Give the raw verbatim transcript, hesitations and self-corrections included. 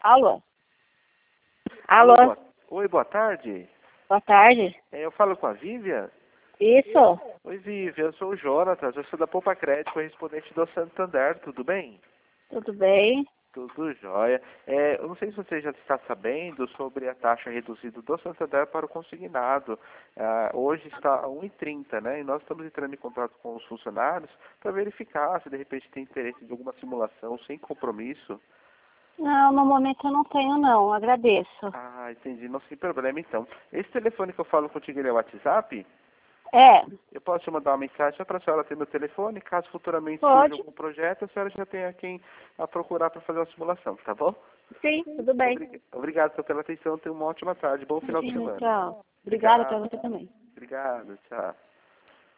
Alô? Alô? Alô? Boa... Oi, boa tarde. Boa tarde. É, eu falo com a Vivian? Isso. Oi, Vivian, eu sou o Jonatas, eu sou da Poupa Crédito, correspondente do Santander, tudo bem? Tudo bem? Tudo jóia. É, eu não sei se você já está sabendo sobre a taxa reduzida do Santander para o consignado. Ah, hoje está a um vírgula trinta, né? E nós estamos entrando em contato com os funcionários para verificar se de repente tem interesse de alguma simulação sem compromisso. Não, no momento eu não tenho não, agradeço. Ah, entendi. Não tem problema então. Esse telefone que eu falo contigo, ele é o WhatsApp? É, Eu posso te mandar uma mensagem só para a senhora ter meu telefone, caso futuramente surja pode? algum projeto, a senhora já tenha quem a procurar para fazer uma simulação, tá bom? Sim, tudo bem. Obrig... Obrigado pela atenção, tenha uma ótima tarde, bom final de Imagina, semana. tchau. Obrigada pra Obrigado, você também. obrigado, tchau.